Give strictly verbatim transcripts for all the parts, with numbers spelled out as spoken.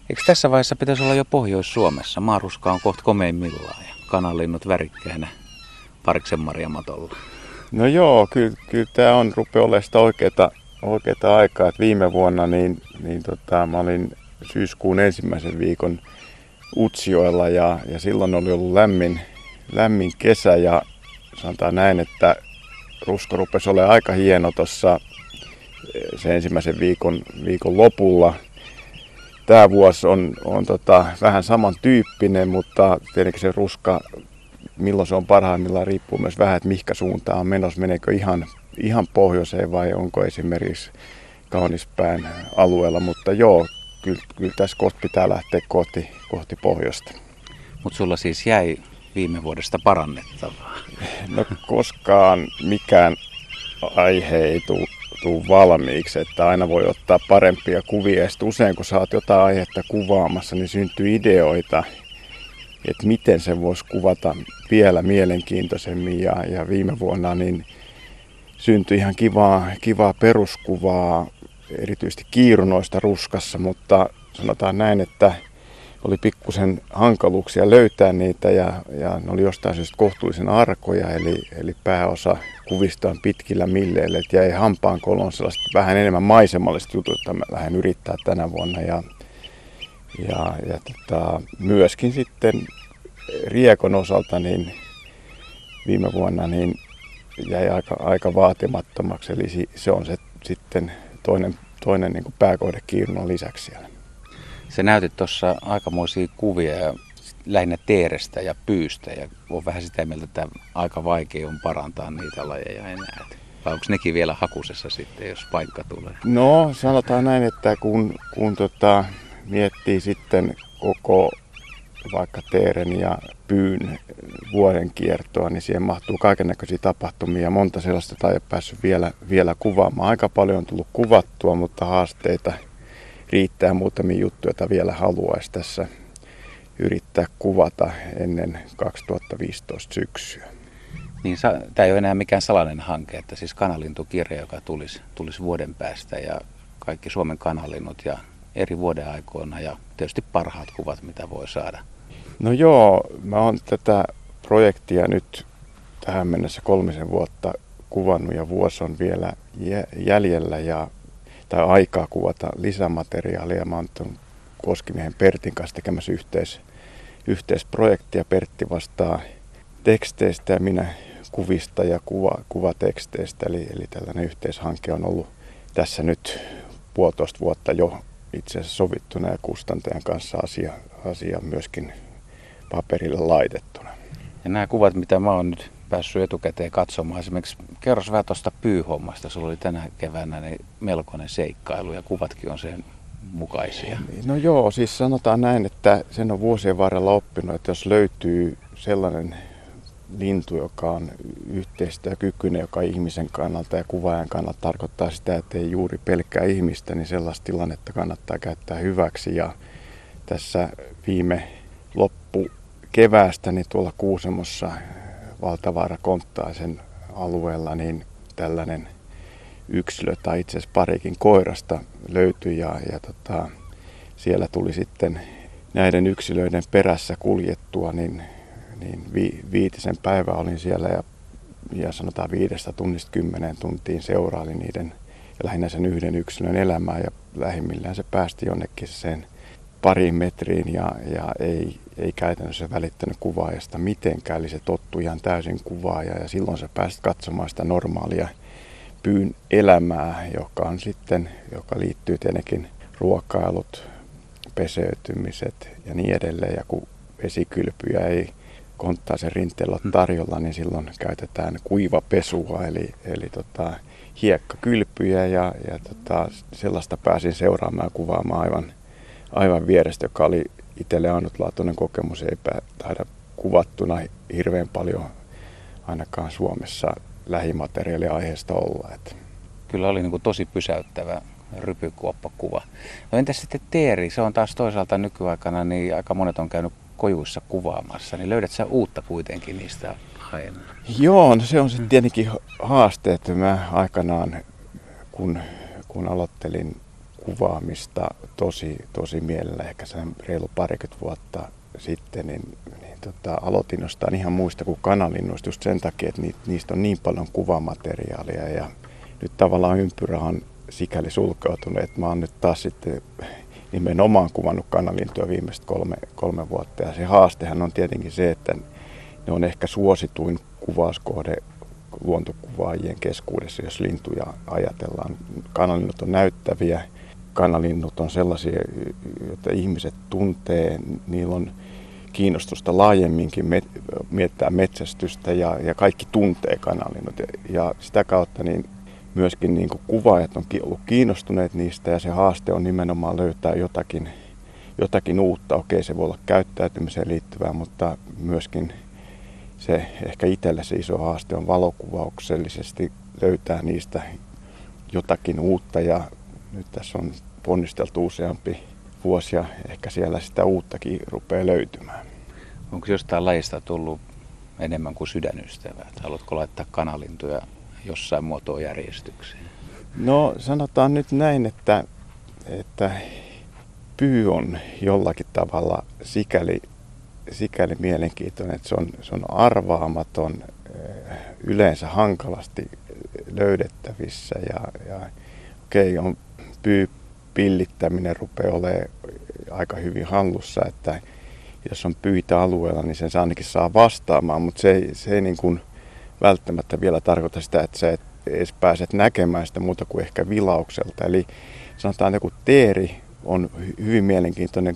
Eikö tässä vaiheessa pitäisi olla jo Pohjois-Suomessa? Maaruska on kohta komeimmillaan ja kananlinnut värikkäinä Pariksen marjamatolla. No joo, kyllä, kyllä tämä on rupeaa olemaan sitä oikeaa, oikeaa aikaa. Et viime vuonna niin, niin tota, mä olin syyskuun ensimmäisen viikon Utsjoella ja, ja silloin oli ollut lämmin, lämmin kesä ja sanotaan näin, että rusko rupesi olemaan aika hieno tuossa sen ensimmäisen viikon, viikon lopulla. Tämä vuosi on, on tota, vähän samantyyppinen, mutta tietenkin se ruska, milloin se on parhaimmillaan, riippuu myös vähän, että mihinkä suuntaan on menossa. Meneekö ihan, ihan pohjoiseen vai onko esimerkiksi Kaunispään alueella. Mutta joo, kyllä, kyllä tässä kohta pitää lähteä kohti, kohti pohjoista. Mutta sulla siis jäi viime vuodesta parannettavaa. No koskaan mikään aihe ei tule tuu valmiiksi, että aina voi ottaa parempia kuvia. Ja usein kun sä oot jotain aihetta kuvaamassa, niin syntyy ideoita, että miten sen voisi kuvata vielä mielenkiintoisemmin. Ja, ja viime vuonna niin syntyi ihan kivaa, kivaa peruskuvaa, erityisesti kiirunoista ruskassa, mutta sanotaan näin, että oli pikkusen hankaluuksia löytää niitä ja, ja ne oli jostain syystä kohtuullisen arkoja, eli, eli pääosa kuvista on pitkillä milleillä, että jäi hampaankoloon sellaista vähän enemmän maisemallista jutut, jota mä lähden yrittää tänä vuonna. Ja, ja, ja tota, myöskin sitten riekon osalta niin viime vuonna niin jäi aika, aika vaatimattomaksi, eli se on se sitten toinen, toinen niin kuin pääkohde kiirunan lisäksi siellä. Sä näytit tuossa aikamoisia kuvia ja lähinnä teerestä ja pyystä ja on vähän sitä mieltä, että aika vaikea on parantaa niitä lajeja enää. Vai onko nekin vielä hakusessa sitten, jos paikka tulee? No sanotaan näin, että kun, kun tota, miettii sitten koko vaikka teeren ja pyyn vuoden kiertoa, niin siihen mahtuu kaikennäköisiä tapahtumia. Monta sellaista tai ei ole päässyt vielä, vielä kuvaamaan. Aika paljon on tullut kuvattua, mutta haasteita riittää muutamia juttuja, joita vielä haluaisi tässä yrittää kuvata ennen kaksituhattaviisitoista syksyä. Niin, tämä ei ole enää mikään salainen hanke, että siis kanalintukirja, joka tulisi, tulisi vuoden päästä ja kaikki Suomen kanalinnut ja eri vuoden aikoina ja tietysti parhaat kuvat, mitä voi saada. No joo, mä oon tätä projektia nyt tähän mennessä kolmisen vuotta kuvannut ja vuosi on vielä jäljellä ja tai aikaa kuvata lisämateriaalia. Mä oon tuon Koskimiehen Pertin kanssa tekemässä yhteis, yhteisprojektia. Pertti vastaa teksteistä ja minä kuvista ja kuva, kuvateksteistä. Eli, eli tällainen yhteishanke on ollut tässä nyt puolitoista vuotta jo itse asiassa sovittuna ja kustantajan kanssa asia, asia myöskin paperille laitettuna. Ja nämä kuvat, mitä mä oon nyt päässyt etukäteen katsomaan, esimerkiksi kerros vähän tuosta pyyhommasta. Sulla oli tänä keväänä niin melkoinen seikkailu ja kuvatkin on sen mukaisia. No joo, siis sanotaan näin, että sen on vuosien varrella oppinut, että jos löytyy sellainen lintu, joka on yhteistyökykyinen, joka ihmisen kannalta ja kuvaajan kannalta tarkoittaa sitä, että ei juuri pelkkää ihmistä, niin sellaista tilannetta kannattaa käyttää hyväksi. Ja tässä viime loppukeväästä niin tuolla Kuusamossa Valtavaara-Konttaisen alueella niin tällainen yksilö tai itse asiassa parikin koirasta löytyi ja, ja tota, siellä tuli sitten näiden yksilöiden perässä kuljettua, niin, niin vi, viitisen päivää olin siellä ja, ja sanotaan viidestä tunnista kymmeneen tuntiin seuraali niiden ja lähinnä sen yhden yksilön elämää ja lähimmillään se päästi jonnekin sen pariin metriin ja, ja ei, ei käytännössä välittänyt kuvaajasta mitenkään, eli se tottui ihan täysin kuvaaja ja silloin sä pääsit katsomaan sitä normaalia pyyn elämää, joka on sitten, joka liittyy tietenkin ruokailut, peseytymiset ja niin edelleen. Ja kun vesikylpyjä ei Konttaisen rinteellä ole tarjolla, niin silloin käytetään kuivapesua, eli, eli tota, hiekkakylpyjä ja, ja tota, sellaista pääsin seuraamaan ja kuvaamaan aivan, aivan vierestä, joka oli itselle ainutlaatuinen kokemus, ei taida kuvattuna hirveän paljon ainakaan Suomessa lähimateriaalia aiheesta olla. Että. Kyllä oli niin kuin tosi pysäyttävä rypykuoppakuva. No entäs sitten teeri? Se on taas toisaalta nykyaikana, niin aika monet on käynyt kojuissa kuvaamassa. Niin löydät sä uutta kuitenkin niistä aina? Joo, no se on sitten tietenkin haaste, että mä aikanaan, kun, kun aloittelin kuvaamista tosi, tosi mielellä, ehkä sen reilu parikymmentä vuotta sitten, niin, niin tota, aloitin jostain ihan muista kuin kanalinnuista just sen takia, että niistä on niin paljon kuvamateriaalia ja nyt tavallaan ympyrä on sikäli sulkeutunut, että mä oon nyt taas sitten nimenomaan kuvannut kanalintuja viimeiset kolme, kolme vuotta ja se haastehan on tietenkin se, että ne on ehkä suosituin kuvauskohde luontokuvaajien keskuudessa, jos lintuja ajatellaan. Kanalinnut on näyttäviä, kanalinnut on sellaisia, joita ihmiset tuntee, niillä on kiinnostusta laajemminkin met- miettää metsästystä ja, ja kaikki tuntee kanalinnut. Ja, ja sitä kautta niin myöskin niin kuin kuvaajat on ollut kiinnostuneet niistä ja se haaste on nimenomaan löytää jotakin, jotakin uutta. Okei, se voi olla käyttäytymiseen liittyvää, mutta myöskin se ehkä itselle se iso haaste on valokuvauksellisesti löytää niistä jotakin uutta ja nyt tässä on ponnisteltu useampi vuosi ja ehkä siellä sitä uuttakin rupeaa löytymään. Onko jostain lajista tullut enemmän kuin sydänystävää? Haluatko laittaa kanalintuja jossain muotoa järjestykseen? No sanotaan nyt näin, että, että pyy on jollakin tavalla sikäli sikäli mielenkiintoinen, että se on, se on arvaamaton, yleensä hankalasti löydettävissä ja, ja okei, on pyypillittäminen rupeaa olemaan aika hyvin hallussa, että jos on pyitä alueella, niin sen saa ainakin saa vastaamaan, mutta se ei, se ei niin kuin välttämättä vielä tarkoita sitä, että sä et edes pääset näkemään sitä muuta kuin ehkä vilaukselta. Eli sanotaan joku teeri on hyvin mielenkiintoinen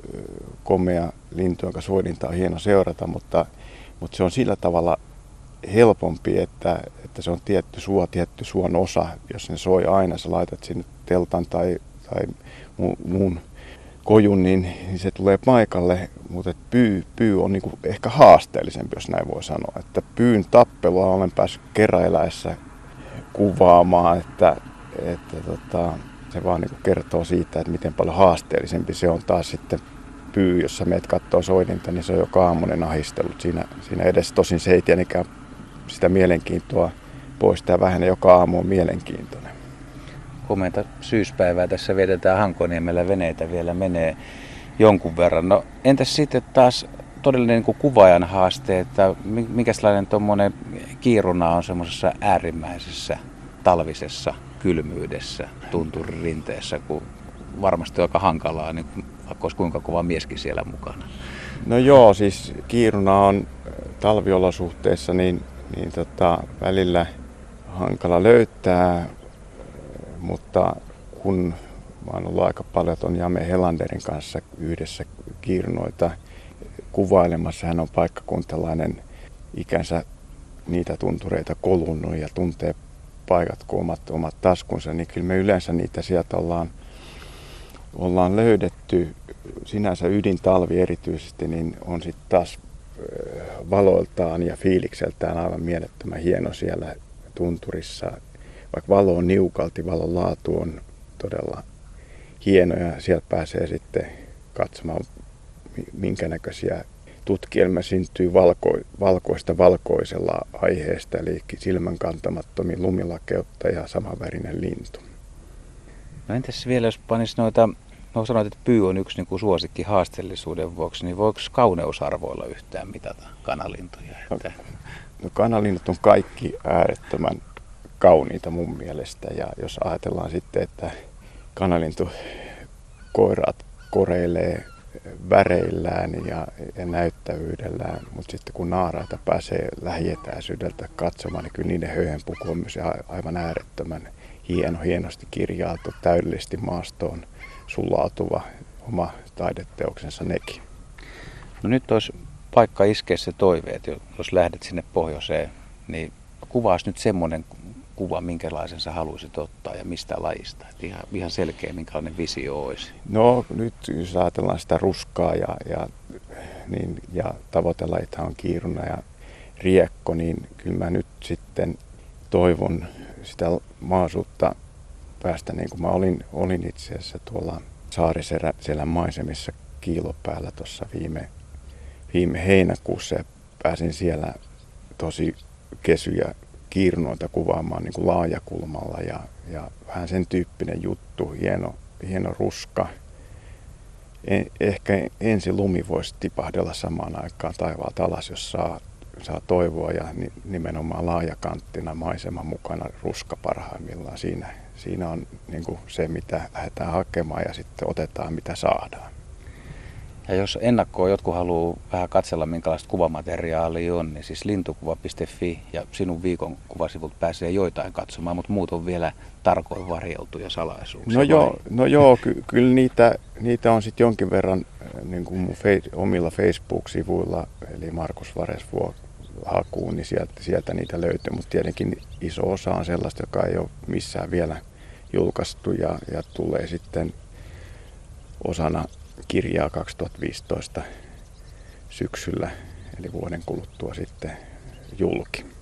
komea lintu, jonka soidinta on hieno seurata, mutta, mutta se on sillä tavalla helpompi, että, että se on tietty suo, tietty suon osa. Jos sen soi aina, sä laitat sinne teltan tai, tai muun kojun, niin, niin se tulee paikalle, mutta pyy, pyy on niin kuin ehkä haasteellisempi, jos näin voi sanoa. Että pyyn tappelua olen päässyt keräiläessä kuvaamaan, että, että tota, se vaan niin kuin kertoo siitä, että miten paljon haasteellisempi se on taas sitten pyy, jos sä meet kattoo soidinta, niin se on joka aamunen ahistellut siinä, siinä edessä. Tosin se ei tietenkään sitä mielenkiintoa poista ja vähän joka aamu on mielenkiintoinen. Komeata syyspäivää tässä vietetään Hankoniemellä, veneitä vielä menee jonkun verran. No entäs sitten taas todellinen niin kuin kuvaajan haaste, että minkälainen tuommoinen kiiruna on semmoisessa äärimmäisessä talvisessa kylmyydessä tunturirinteessä, kun varmasti on aika hankalaa, niin vaikka olisi kuinka kova mieskin siellä mukana. No joo, siis kiiruna on talviolosuhteissa niin, niin tota, välillä hankala löytää, mutta kun mä oon ollut aika paljon ton Jame Helanderin kanssa yhdessä kiirunoita kuvailemassa, hän on paikkakuntalainen ikänsä niitä tuntureita kolunnut ja tuntee paikat kuin omat, omat taskunsa, niin kyllä me yleensä niitä sieltä ollaan ollaan löydetty. Sinänsä ydintalvi erityisesti niin on sitten taas valoiltaan ja fiilikseltään aivan mielettömän hieno siellä tunturissa. Vaikka valo on niukalti, valon laatu on todella hieno ja siellä pääsee sitten katsomaan minkä näköisiä tutkielmia syntyy valko, valkoista valkoisella aiheesta, eli silmän kantamattomin lumilakeutta ja samanvärinen lintu. No entäs vielä, jos panisi noita, no sanoit, että pyy on yksi niin kuin suosikki haasteellisuuden vuoksi, niin voiko kauneusarvoilla yhtään mitata kanalintuja? Että... No, no kanalinnut on kaikki äärettömän kauniita mun mielestä, ja jos ajatellaan sitten, että kanalintu koirat koreilee väreillään ja, ja näyttävyydellään, mutta sitten kun naaraita pääsee lähietäisyydeltä katsomaan, niin kyllä niiden höyhenpuku on myös aivan äärettömän hieno, hienosti kirjailtu, täydellisesti maastoon sulautuva oma taideteoksensa nekin. No nyt olisi paikka iskeä se toive, että jos lähdet sinne pohjoiseen, niin kuvaisi nyt semmoinen kuva, minkälaisen sä haluaisit ottaa ja mistä lajista. Että ihan, ihan selkeä, minkälainen visio olisi. No nyt jos ajatellaan sitä ruskaa ja, ja, niin, ja tavoitelajithan on kiiruna ja riekko, niin kyllä mä nyt sitten toivon sitä maasuutta päästä, niin kuin mä olin, olin itse asiassa tuolla Saariselän maisemissa kiilopäällä tuossa viime, viime heinäkuussa ja pääsin siellä tosi kesyjä kiirunoita kuvaamaan niin kuin laajakulmalla ja, ja vähän sen tyyppinen juttu, hieno, hieno ruska. En, ehkä ensi lumi voisi tipahdella samaan aikaan taivaalta alas, jos saa, saa toivoa ja ni, nimenomaan laajakanttina maisema mukana ruska parhaimmillaan. Siinä, siinä on niin kuin se, mitä lähdetään hakemaan ja sitten otetaan, mitä saadaan. Ja jos ennakkoon jotkut haluaa vähän katsella, minkälaista kuvamateriaalia on, niin siis lintukuva piste fi ja sinun viikon kuvasivulta pääsee joitain katsomaan, mutta muut on vielä tarkoin varjeltuja salaisuuksia. No joo, no joo ky- kyllä niitä, niitä on sitten jonkin verran niin kuin mun fe- omilla Facebook-sivuilla, eli Markus Varesvuo hakuun, niin sieltä, sieltä niitä löytyy, mutta tietenkin iso osa on sellaista, joka ei ole missään vielä julkaistu ja, ja tulee sitten osana kirjaa kaksituhattaviisitoista syksyllä, eli vuoden kuluttua sitten julki.